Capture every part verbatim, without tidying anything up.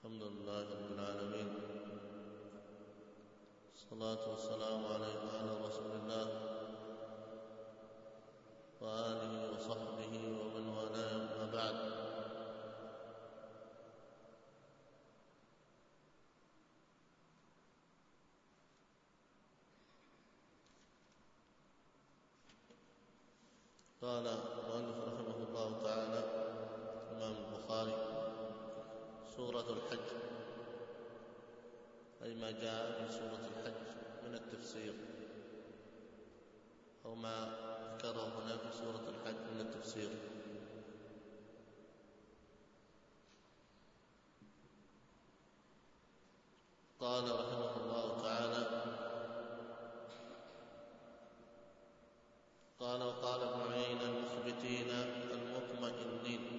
الحمد لله رب العالمين، الصلاة والسلام على رسول الله وآله وصحبه ومن والاه، أما بعد. قال المؤلف رحمه الله تعالى الإمام البخاري: سورة الحج، أي ما جاء في سورة الحج من التفسير، أو ما ذكره هنا في سورة الحج من التفسير. قال رحمه الله تعالى: قال وقال ابن عيينة: المخبتين المطمئنين.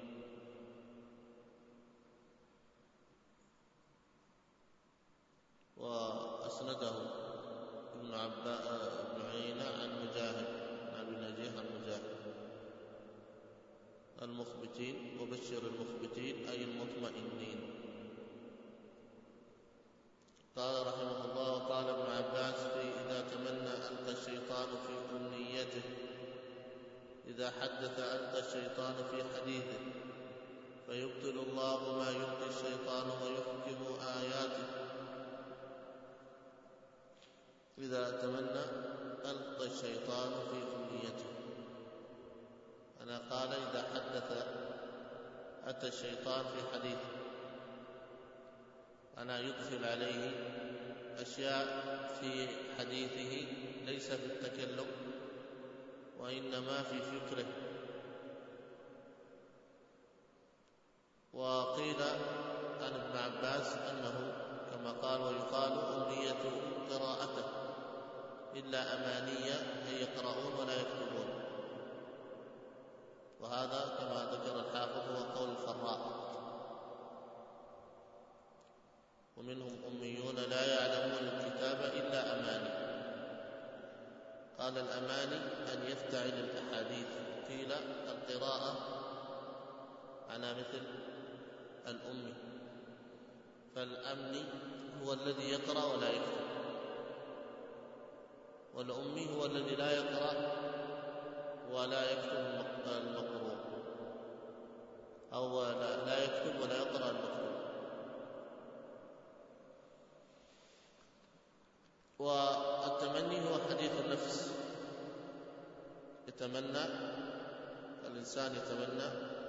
وأسنده ابن عباء ابن عيينة عن مجاهد عن أبي نجيح عن مجاهد: المخبتين، وبشر المخبتين أي المطمئنين. قال رحمه الله: وقال ابن عباس في إذا تمنى ألقى الشيطان في أمنيته، إذا حدث ألقى الشيطان في حديثه، فيبطل الله ما يلقي الشيطان ويحكم آياته. إذا تمنى ألقى الشيطان في أمنيته، أنا قال إذا حدث أتى الشيطان في حديثه، أنا يدخل عليه أشياء في حديثه ليس في التكلم، وإنما في فكره. وقيل عن ابن عباس أنه كما قال: ويقال أمنية قراءته إلا أمانية أي يقرؤون ولا يكتبون. وهذا كما ذكر الحافظ هو قول الفراء: ومنهم أميون لا يعلمون الكتاب إلا أماني. قال: الأماني أن يفتعل الأحاديث. قيل القراءة على مثل الأمي، فالأمني هو الذي يقرأ ولا يكتب، والأمي هو الذي لا يقرأ ولا يكتب المقروء، أو لا يكتب ولا يقرأ المكتوب. والتمني هو حديث النفس، يتمنى الإنسان يتمنى.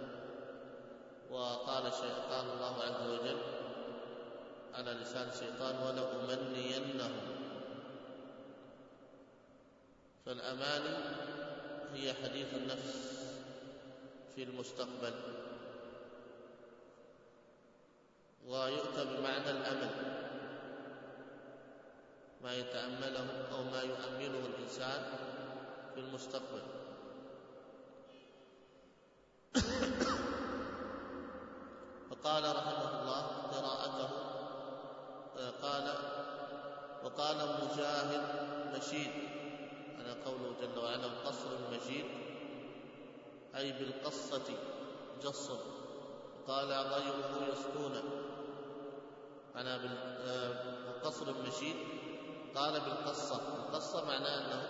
وقال قال الله عز وجل على لسان الشيطان: ولأمنينهم. فالأماني هي حديث النفس في المستقبل، ويؤتى بمعنى الأمل، ما يتأمله أو ما يؤمله الإنسان في المستقبل. فقال رحمه الله قراءته، قال: وقال مجاهد: مشيد، أنا قوله جل وعلا: القصر المجيد أي بالقصة جصا. قال غيره: يسكون، أنا بالقصر المشيد. قال بالقصة، القصة معناه أنه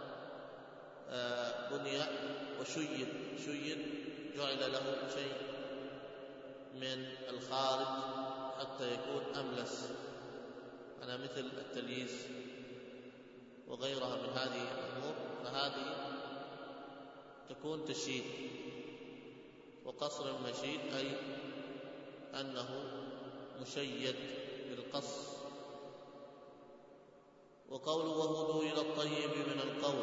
بني وشيد، شيد جعل له شيء من الخارج حتى يكون أملس، أنا مثل التلييس وغيرها من هذه الأمور، فهذه تكون تشييد. وقصر المشيد أي أنه مشيد بالقص. وقوله: وهدوا إلى الطيب من القول،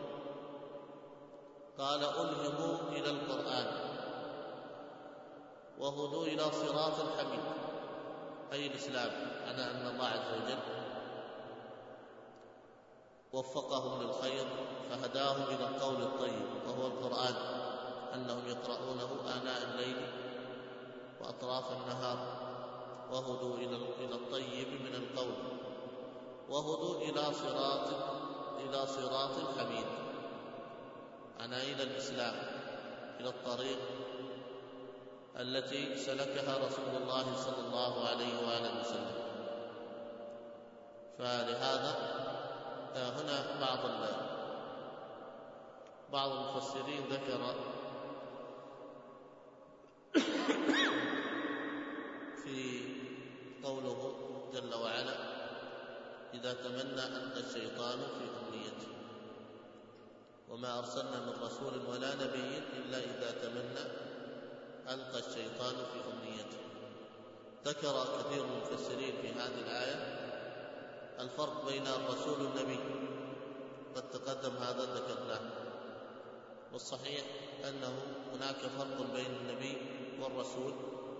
قال: ألهموا إلى القرآن. وهدوا إلى صراط الحميد أي الإسلام، أنا أن الله عز وجل وفقهم للخير فهداهم إلى القول الطيب وهو القرآن، أنهم يقرؤونه آناء الليل وأطراف النهار. وهدوا إلى الطيب من القول، وهدوا إلى صراط إلى صراط الحميد، أنا إلى الإسلام، إلى الطريق التي سلكها رسول الله صلى الله عليه وآله وسلم. فلهذا هنا بعض بعض المفسرين ذكر في قوله جل وعلا: إذا تمنى ألقى الشيطان في أمنيته، وما أرسلنا من رسول ولا نبي إلا إذا تمنى ألقى الشيطان في أمنيته. ذكر كثير من المفسرين في هذه الآية الفرق بين الرسول والنبي، قد تقدم هذا ذكرناه، والصحيح أنه هناك فرق بين النبي والرسول،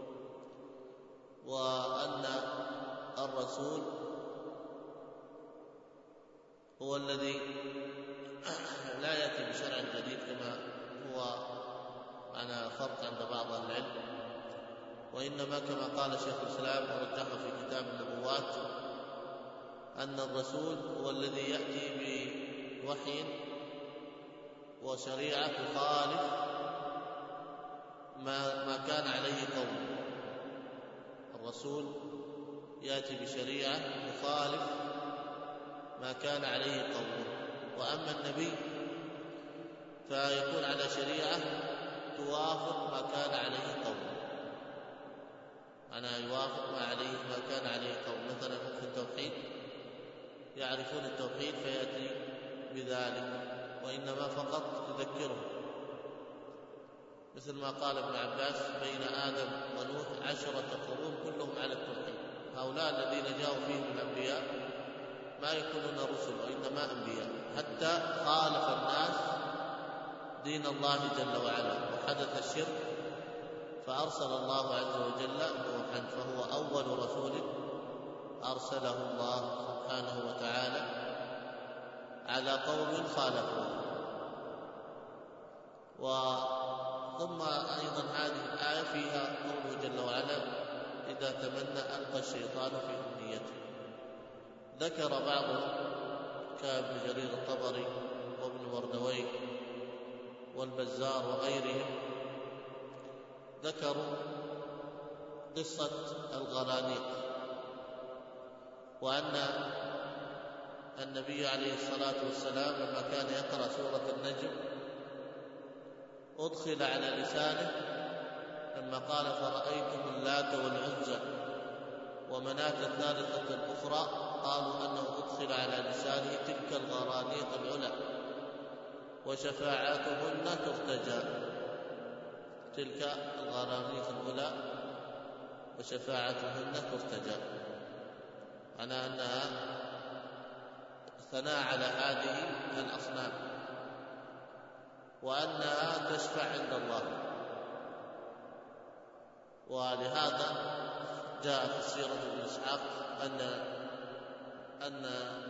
وأن الرسول هو الذي لا يأتي بشرع جديد كما هو أنا فرق عند بعض أهل العلم، وإنما كما قال شيخ الإسلام ورجحه في كتاب النبوات أن الرسول هو الذي يأتي بوحي وشريعة تخالف ما ما كان عليه قومه. الرسول يأتي بشريعة تخالف ما كان عليه قومه، وأما النبي فيكون على شريعة توافق ما كان عليه قومه، أنا يوافق ما عليه ما كان عليه قومه. مثلا في التوحيد يعرفون التوحيد فيأتي بذلك، وإنما فقط يذكرهم، مثل ما قال ابن عباس: بين آدم ونوح عشرة قرون كلهم على التوحيد. هؤلاء الذين جاءوا فيهم الأنبياء ما يكونون رسل وإنما أنبياء، حتى خالف الناس دين الله جل وعلا وحدث الشرك، فأرسل الله عز وجل نوحا، فهو أول رسول أرسله الله سبحانه وتعالى على قوم خالفوه. وثم أيضا هذه الآية فيها قوله جل وعلا: إذا تمنى ألقى الشيطان في أمنيته. ذكر بعضهم كابن جرير الطبري وابن وردوي والبزار وغيرهم، ذكروا قصة الغرانيق، وأن النبي عليه الصلاة والسلام لما كان يقرأ سورة النجم أدخل على لسانه لما قال: فرأيتم اللات والعزى ومناة الثالثة الأخرى، قالوا أنه أدخل على لسانه تلك الغرانيق العلى وشفاعاتهن ترتجى. تلك الغرانيق العلى وشفاعتهن ترتجى، أنا أنها ثناء على هذه الأصنام وأنها تشفع عند الله. ولهذا جاء في السيرة ابن إسحاق أن أن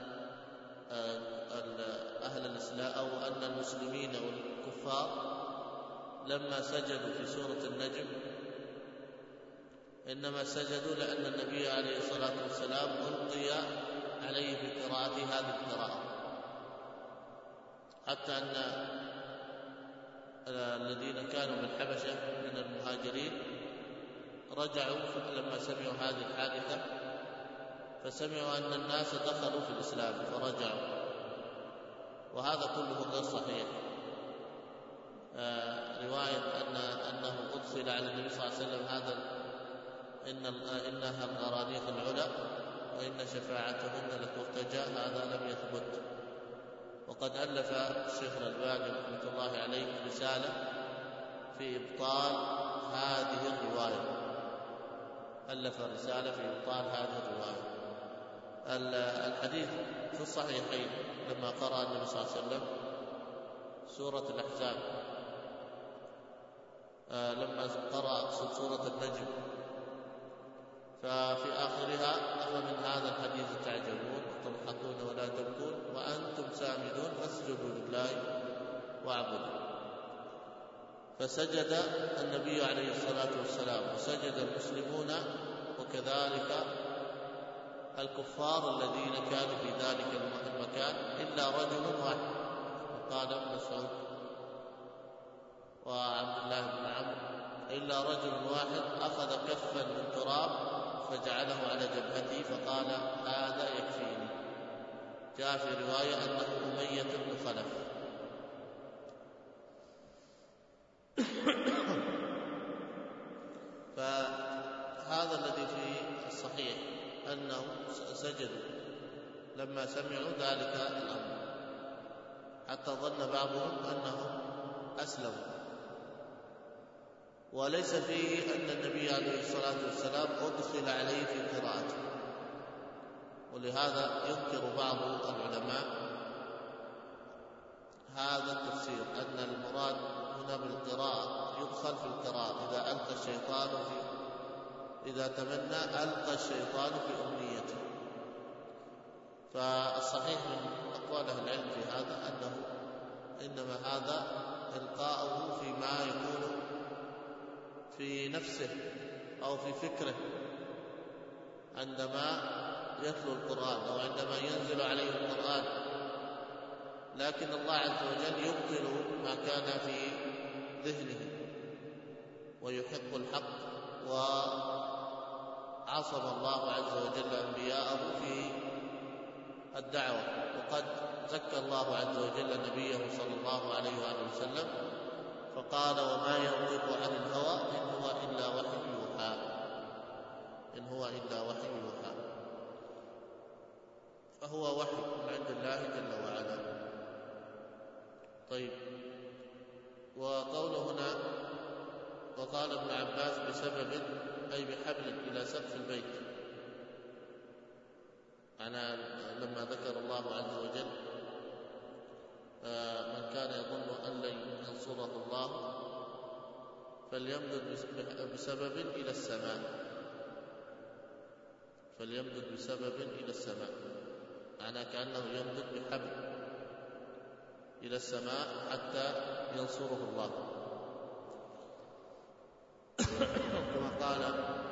أهل الإسلام أو أن المسلمين والكفار لما سجدوا في سورة النجم إنما سجدوا لأن النبي عليه الصلاة والسلام ألقي عليه بقراءة هذه القراءة، حتى أن الذين كانوا من الحبشة من المهاجرين رجعوا لما سمعوا هذه الحادثة، فسمعوا أن الناس دخلوا في الإسلام فرجعوا، وهذا كله غير صحيح. آه رواية أن أنه أدخل على النبي صلى الله عليه وسلم هذا إن إنها الغرانيق العلى وإن شفاعتهن لترتجى، هذا لم يثبت. وقد ألف الشيخ الألباني رحمة الله عليه رسالة في إبطال هذه الرواية، ألف رسالة في إبطال هذه الرواية. الحديث في الصحيحين لما قرأ النبي صلى الله عليه وسلم سورة الأحزاب، آه لما قرأ أقصد سورة النجم، ففي آخرها: أفمن هذا الحديث تعجبون وتضحكون ولا تبكون وأنتم سامدون فاسجدوا لله واعبدوا. فسجد النبي عليه الصلاة والسلام وسجد المسلمون وكذلك الكفار الذين كانوا في ذلك المكان إلا رجل واحد، وقال ابن مسعود وعبد الله بن عمرو إلا رجل واحد أخذ كفا من تراب فجعله على جبهته فقال هذا يكفيني. جاء في رواية أنه أمية بن خلف. فهذا الذي في الصحيح أنه سجدوا لما سمعوا ذلك الأمر، حتى ظن بعضهم أنهم أسلموا. وليس فيه أن النبي عليه الصلاة والسلام أدخل عليه في قراءته، ولهذا ينكر بعض العلماء هذا التفسير، أن المراد هنا بالقراءة يدخل في القراءة إذا ألقى الشيطان في إذا تمنى ألقى الشيطان في أمنيته. فالصحيح من أقوال أهل العلم في هذا أنه إنما هذا إلقاؤه فيما يكون في نفسه أو في فكره عندما يتلو القرآن أو عندما ينزل عليه القرآن، لكن الله عز وجل يبطل ما كان في ذهنه ويحق الحق. وعصم الله عز وجل أنبياءه في الدعوة، وقد زكى الله عز وجل نبيه صلى الله عليه وآله وسلم فقال وما ينطق عن الهوى إن هو إلا وحي يوحى، إن هو إلا وحي يوحى، فهو وحي من عند الله جل وعلا. طيب، وقوله هنا وقال ابن عباس بسبب أي بحبل إلى سقف البيت، معنى لما ذكر الله عز وجل من كان يظن أن لن ينصره الله فليمدد بسبب إلى السماء، فليمدد بسبب إلى السماء، معنى كأنه يمدد بحبل إلى السماء حتى ينصره الله. كما قال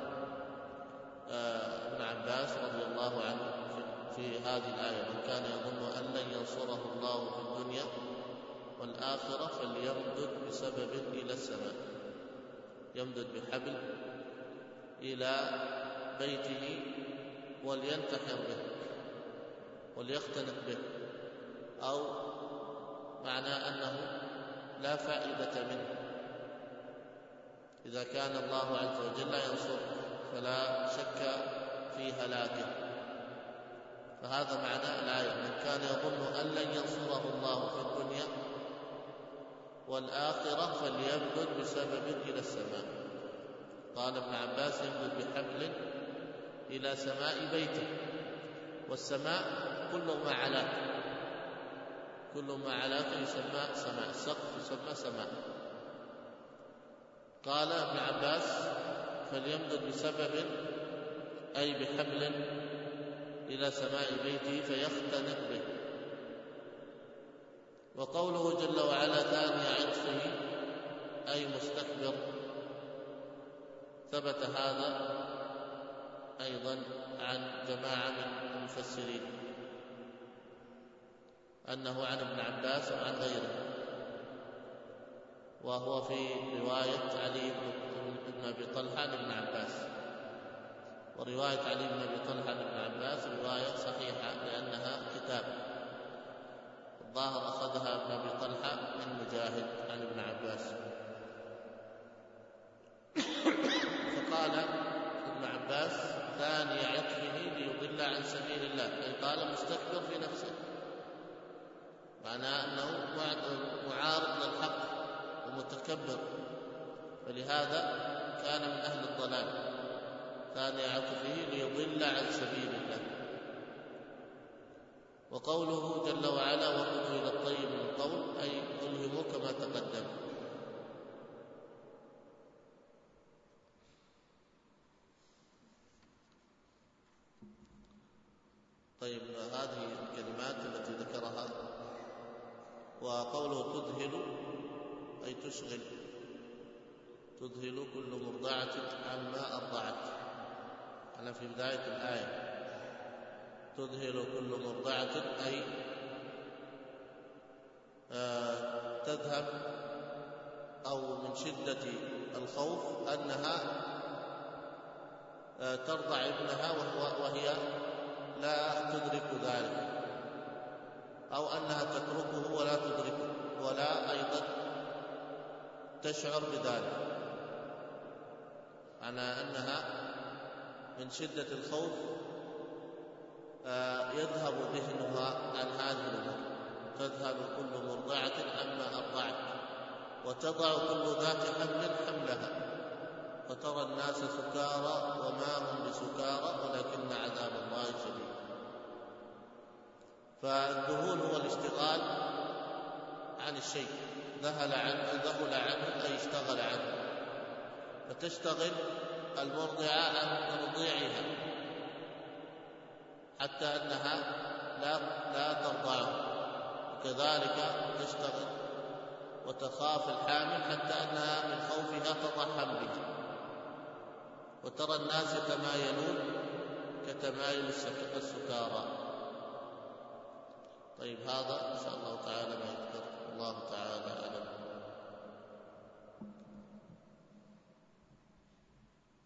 ابن عباس رضي الله عنه في هذه الآية من كان يظن أن لن ينصره الله في الدنيا والآخرة فليمدد بسبب إلى السماء، يمدد بحبل إلى بيته ولينتحر به وليختنق به، أو معنى أنه لا فائدة منه إذا كان الله عز وجل ينصره فلا شك في هلاكه. فهذا معنى الآية من كان يظن أن لن ينصره الله في الدنيا والآخرة فليمدد بسبب إلى السماء. قال ابن عباس يمدد بحبل إلى سماء بيته، والسماء كل ما علاك، كل ما علاك يسمى سماء، السقف يسمى سماء. قال ابن عباس فليمدد بسبب أي بحبل إلى سماء بيته فيختنق به. وقوله جل وعلا ثاني عطفه أي مستكبر، ثبت هذا أيضا عن جماعة من المفسرين أنه عن ابن عباس وعن غيره، وهو في رواية علي بن أبي طلحة عن ابن عباس. ورواية علي بن أبي طلحة عن ابن عباس رواية صحيحة لأنها كتاب، الظاهر أخذها ابن أبي طلحة من مجاهد عن ابن عباس. فقال ابن عباس ثاني عطفه ليضل عن سبيل الله، أي قال مستكبر في نفسه، معناه أنه معارض للحق ومتكبر، فلهذا كان من أهل الضلال. ثاني عطفه ليضل عن سبيل الله. وقوله جل وعلا وقلوا إلى الطيب من القول أي ألهموا كما تقدم. طيب، هذه الكلمات التي ذكرها. وقوله تذهل أي تشغل، تذهل كل مرضعة عما أرضعت، أنا في بداية الآية تذهل كل مرضعة أي آه تذهب أو من شدة الخوف أنها ترضع ابنها وهو وهي لا تدرك ذلك، أو أنها تتركه ولا تدركه ولا أيضا تشعر بذلك، معنى أنها من شدة الخوف يذهب ذهنها عن هذه الأمور، تذهب كل مرضعة عما أرضعت، وتضع كل ذات حمل حملها، فترى الناس سكارى وما هم بسكارى ولكن عذاب الله شديد. فالذهول هو الاشتغال عن الشيء، ذهل عنه ذهل عنه أي اشتغل عنه، فتشتغل المرضعة عن ترضيعها حتى أنها لا لا ترضعه، وكذلك تشتغل وتخاف الحامل حتى أنها من خوفها تضع حمله، وترى الناس يتمايلون كتمايل السكارى. طيب هذا إن شاء الله تعالى ما يذكر، الله تعالى أعلم.